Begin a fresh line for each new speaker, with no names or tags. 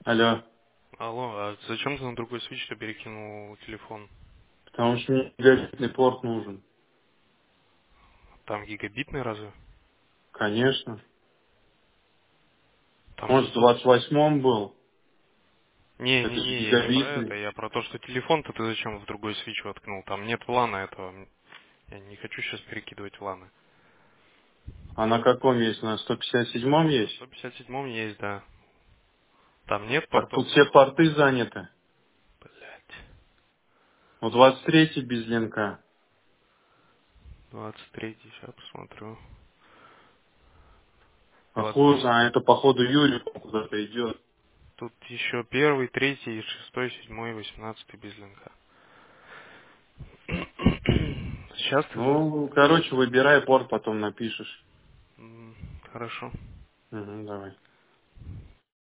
Алло.
Алло, а зачем ты на другой свич-то перекинул телефон?
Потому что мне гигабитный порт нужен.
Там гигабитный разве?
Конечно.
Там
Может, в
600...
28-м был. Это же
Не-не-не, я не про это,
гигабитный.
я про то, что телефон-то ты зачем в другой свич воткнул? Там нет лана этого. Я не хочу сейчас перекидывать ланы.
А на каком есть? На 157-м
На
есть?
157-м есть, да. Там нет
Так
портов?
тут все порты заняты.
Блять.
У 23-й без линка.
23-й, сейчас посмотрю.
А хуй
23.
знает, это походу Юрий куда-то идет.
Тут еще первый, третий, шестой, седьмой, 18 без линка. Сейчас ты...
Ну, короче, выбирай порт, потом напишешь.
Хорошо.
Угу, давай.